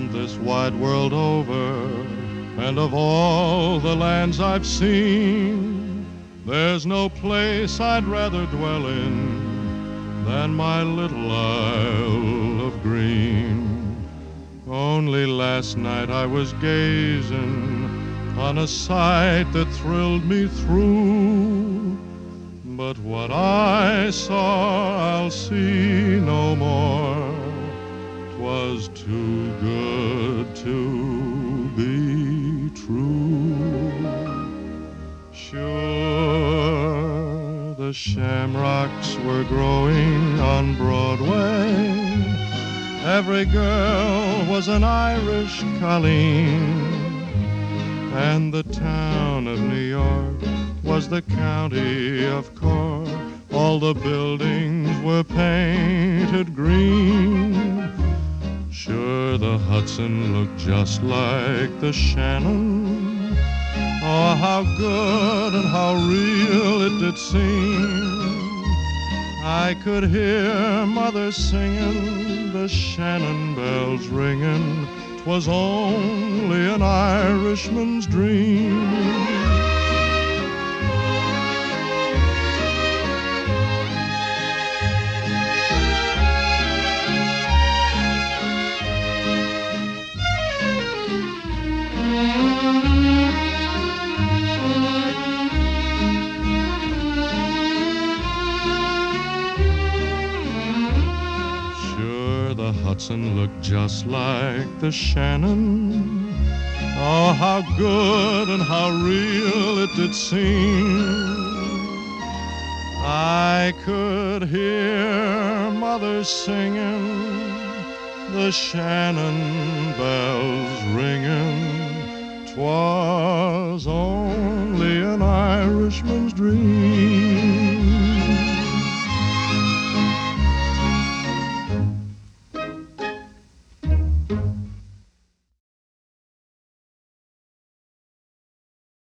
roamed this wide world over, and of all the lands I've seen, there's no place I'd rather dwell in than my little Isle of Green. Only last night I was gazing on a sight that thrilled me through, but what I saw I'll see no more. 'Twas too good to be true. Sure, the shamrocks were growing on Broadway. Every girl was an Irish colleen, and the town of New York was the county of Cork. All the buildings were painted green. Sure, the Hudson looked just like the Shannon. Oh, how good and how real it did seem. I could hear Mother singing, the Shannon bells ringing. 'Twas only an Irishman's dream. The Hudson looked just like the Shannon. Oh, how good and how real it did seem. I could hear Mother singing, the Shannon bells ringing. 'Twas